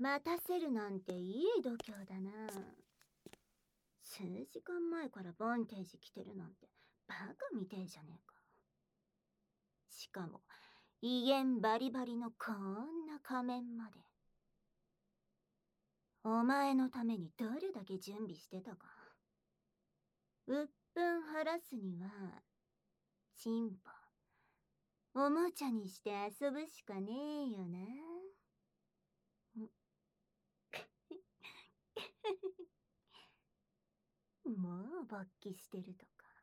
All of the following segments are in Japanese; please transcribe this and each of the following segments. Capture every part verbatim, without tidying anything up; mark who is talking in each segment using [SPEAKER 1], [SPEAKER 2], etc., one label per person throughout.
[SPEAKER 1] 待たせるなんていい度胸だな。数時間前からボンテージ来てるなんてバカみてえじゃねえか。しかも威厳バリバリのこんな仮面まで。お前のためにどれだけ準備してたか。うっぷん晴らすにはチンポおもちゃにして遊ぶしかねえよな。もう勃起してるとか。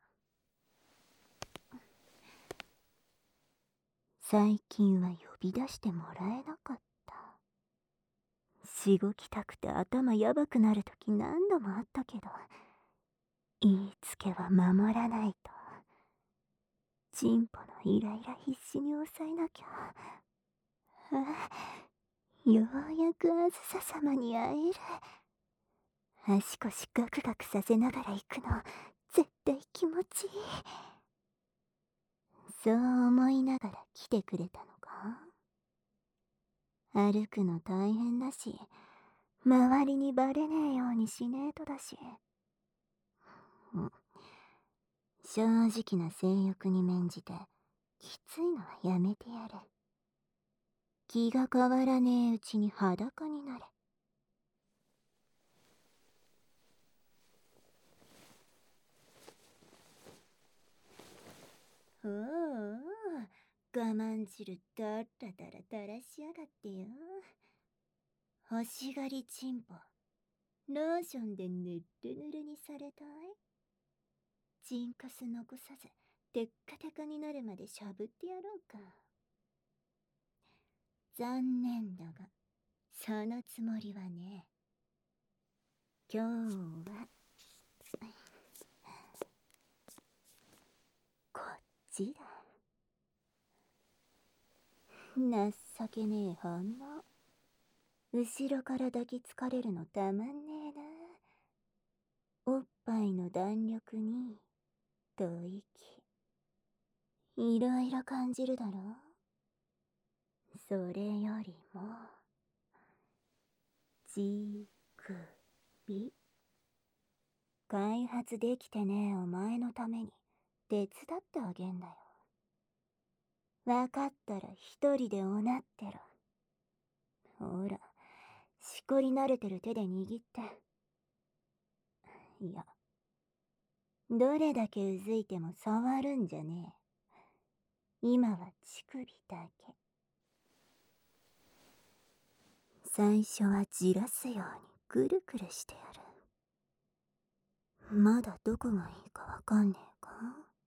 [SPEAKER 1] 最近は呼び出してもらえなかった。しごきたくて頭やばくなるとき何度もあったけど、言いつけは守らないと。チンポのイライラ必死に抑えなきゃ。あ、ようやくあずさ様に会える。足腰ガクガクさせながら行くの絶対気持ちいい。そう思いながら来てくれたのか。歩くの大変だし、周りにバレねえようにしねえとだし。うん、正直な性欲に免じてきついのはやめてやる。気が変わらねえうちに裸になれ。おお、我慢汁だらだらだらしやがってよ。欲しがりチンポ、ローションでぬるぬるにされたい。チンカス残さずテッカテカになるまでしゃぶってやろうか。残念だがそのつもりはね。今日はこっちだ。情けねえ反応。後ろから抱きつかれるのたまんねえな。おっぱいの弾力に吐息、いろいろ感じるだろ。それよりもじくび。開発できてねえお前のために手伝ってあげんだよ。わかったら一人でおなってろ。ほら、しこり慣れてる手で握って。いや、どれだけうずいても触るんじゃねえ。今は乳首だけ。最初はじらすようにくるくるしてやる。まだどこがいいかわかんねえか。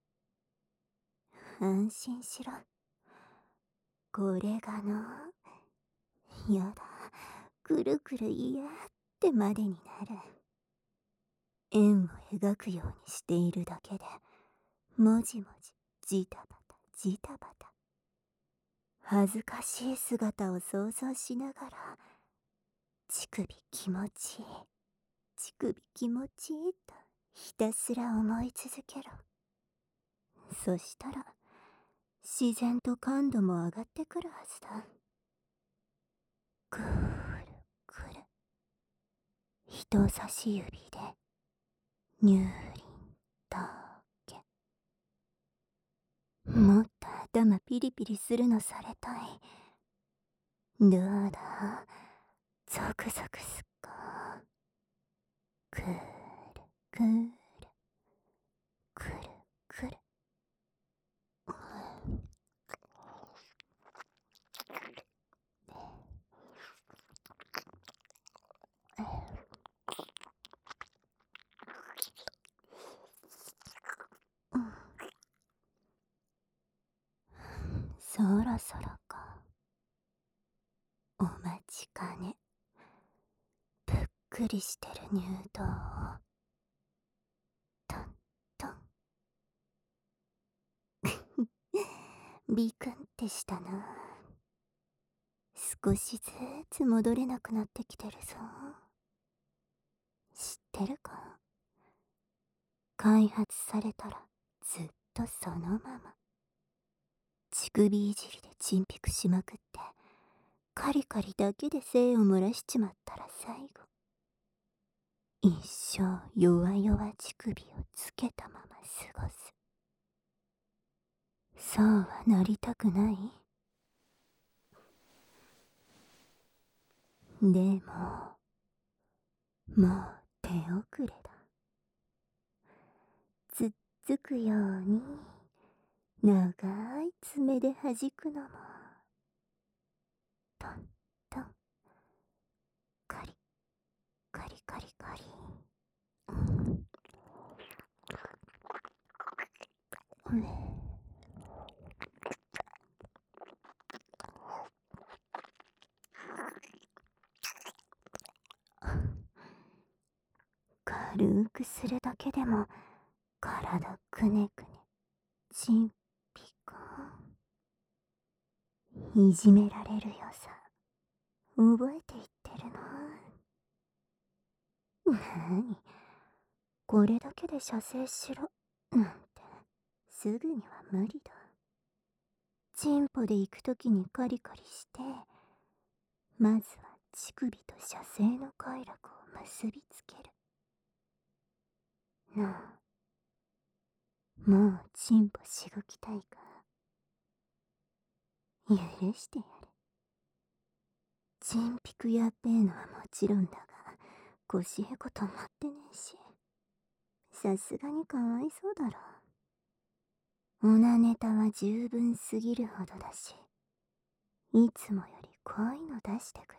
[SPEAKER 1] 安心しろ。これがの、やだ、くるくる嫌ってまでになる。円を描くようにしているだけで、もじもじ、ジタバタ、ジタバタ。恥ずかしい姿を想像しながら、乳首気持ちいい、乳首気持ちいいとひたすら思い続けろ。そしたら、自然と感度も上がってくるはずだ。くるくる。人差し指で、ニューリンだけ。もっと頭ピリピリするのされたい。どうだ、ゾクゾクすっか。くるくるくるくる。そろそろか。お待ちかね。ぷっくりしてる入道をトントン。ビクンってしたな。少しずつ戻れなくなってきてるぞ。知ってるか。開発されたらずっとそのまま。乳首いじりでチンピクしまくってカリカリだけで精を漏らしちまったら最後、一生弱々乳首をつけたまま過ごす。そうはなりたくない？でも、もう手遅れだ。つっつくように長い爪で弾くのも、トントン、カリカリカリカリ。うん、軽くするだけでも体くねくね、ちんぴかん。いじめられるよさ、覚えていってるの？なーに、これだけで射精しろなんてすぐには無理だ。チンポで行くときにカリカリして、まずは乳首と射精の快楽を結びつける。なあ、もうチンポしごきたいか？許してやる。チンピクやっべえのはもちろんだが、腰へこ止まってねえし、さすがにかわいそうだろ。オナネタは十分すぎるほどだし、いつもより濃いの出してくれ。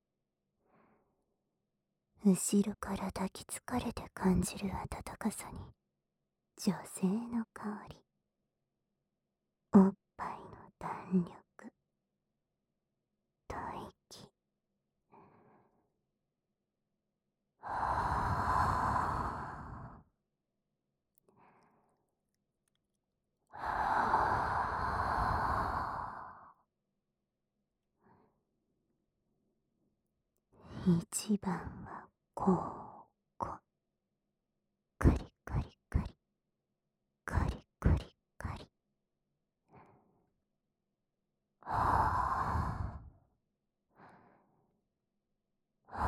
[SPEAKER 1] 後ろから抱きつかれて感じる温かさに、女性の香り、おっぱいの弾力、吐息。はぁ、はぁ。一番はこうこ。カリカリカリ、カリカリカリ。はぁ、は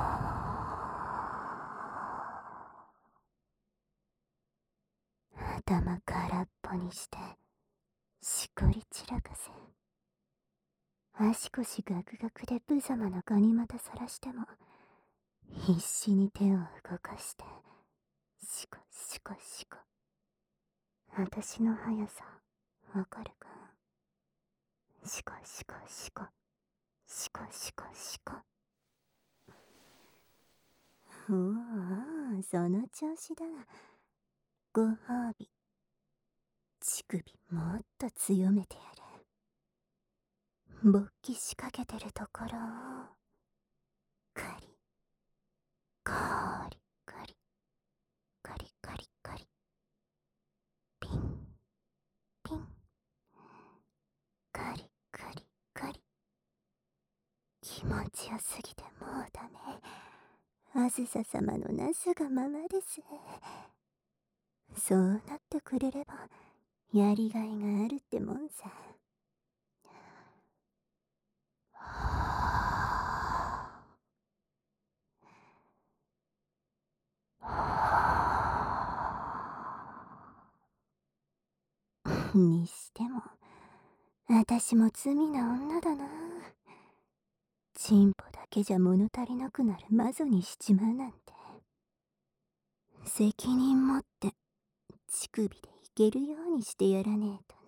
[SPEAKER 1] ぁ。頭空っぽにして、しこり散らかせ。足腰ガクガクで無様なガニ股さらしても、必死に手を動かして、シコシコシコ。私の速さ、わかるか？シコシコシコ、シコシコシコ。おお、その調子だ。ご褒美。乳首もっと強めてやる。勃起しかけてるところを、カリ、カリカリ、カリカリカリ、ピン、ピン、カリカリカリ。気持ちよすぎてもうダメ。あずさ様のなすがままです。そうなってくれれば、やりがいがあるってもんさ。はぁ、はぁ。にしても、私も罪な女だな。チンポだけじゃ物足りなくなる魔女にしちまうなんて。責任持って乳首でいけるようにしてやらねえと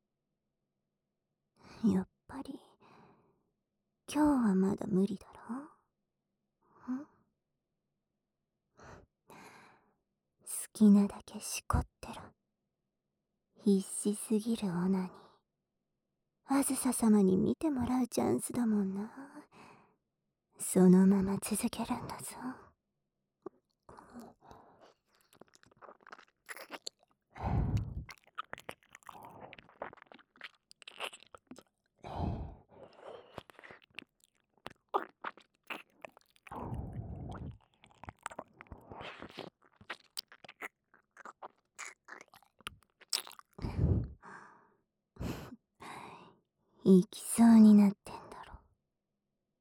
[SPEAKER 1] な。やっぱり今日はまだ無理だろ。ん、好きなだけしこってろ。必死すぎるオナに、あずさ様に見てもらうチャンスだもんな。そのまま続けるんだぞ。行きそうになってんだろ。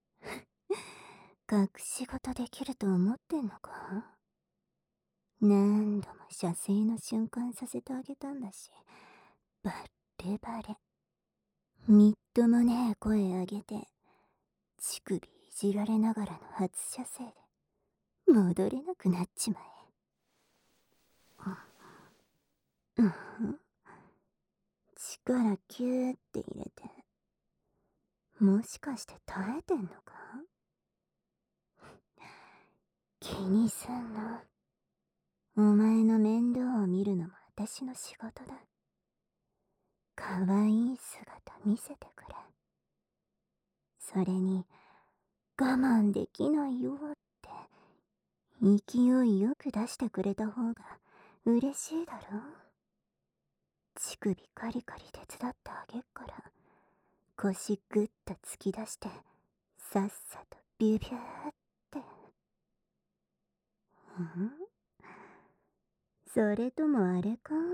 [SPEAKER 1] 隠し事できると思ってんのか？何度も射精の瞬間させてあげたんだし、バッレバレ。みっともねえ声上げて、乳首いじられながらの初射精で、戻れなくなっちまえ。うん。力キューって入れて、もしかして耐えてんのか？気にすんの。お前の面倒を見るのも私の仕事だ。かわいい姿見せてくれ。それに、我慢できないよって勢いよく出してくれた方が嬉しいだろ。乳首カリカリ手伝ってあげっから、腰ぐっと突き出してさっさとビュビューって。ん？それともあれか？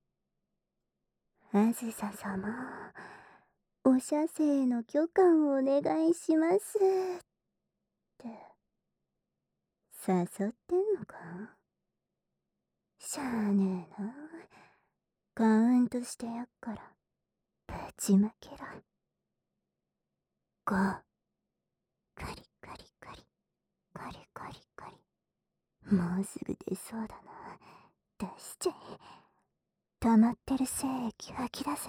[SPEAKER 1] あずさ様、お射精の許可をお願いしますって誘ってんのか？しゃあねえな。カウントしてやっからぶちまけろ。ご、カリカリカリカリカリカリ。もうすぐ出そうだな。出しちゃえ。溜まってる精液吐き出せ。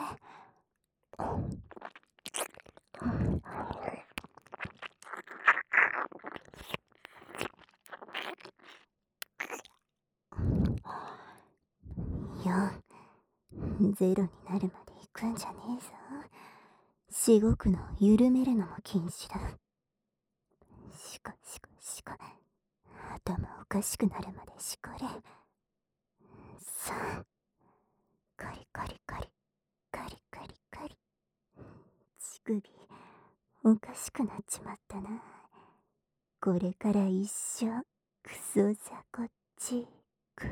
[SPEAKER 1] よん、ゼロになるまで行くんじゃねえぞ。しごくの緩めるのも禁止だ。しこしこしこ、頭おかしくなるまでしこれ。さん、カリカリカリカリカリカリ。乳首おかしくなっちまったな。これから一生クソザコチ首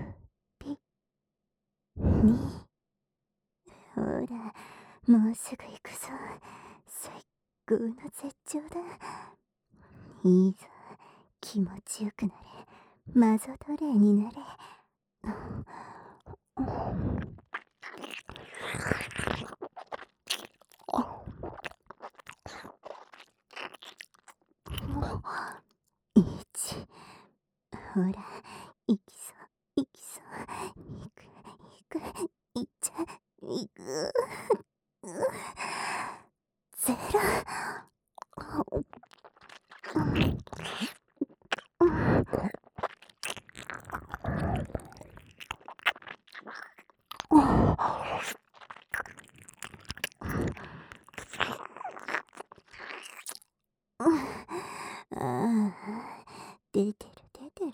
[SPEAKER 1] に。ほら、もうすぐ行くぞ。最高の絶頂だ。いいぞ、気持ちよくなれ。マゾ奴隷になれ。いち、ほら、いきそう、いきそう。いく、いく、いっちゃ、いく。ゼロ。ああ、出てる出てる。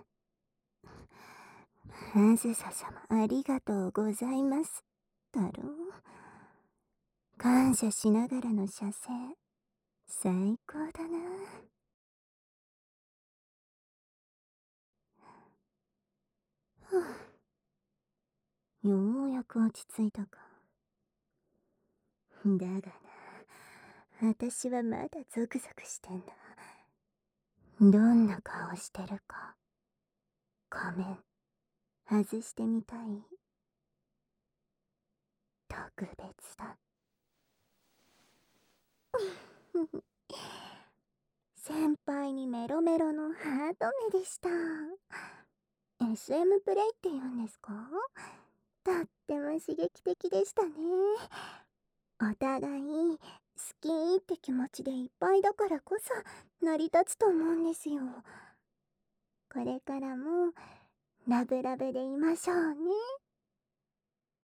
[SPEAKER 1] あずさ様ありがとうございますだろう。感謝しながらの射精、最高だな。はあ、ようやく落ち着いたか。だがな、私はまだゾクゾクしてんだ。どんな顔してるか、仮面外してみたい？特別だ。先輩にメロメロのハート目でした。エスエム プレイって言うんですか？とっても刺激的でしたね。お互い好きって気持ちでいっぱいだからこそ成り立つと思うんですよ。これからもラブラブでいましょうね。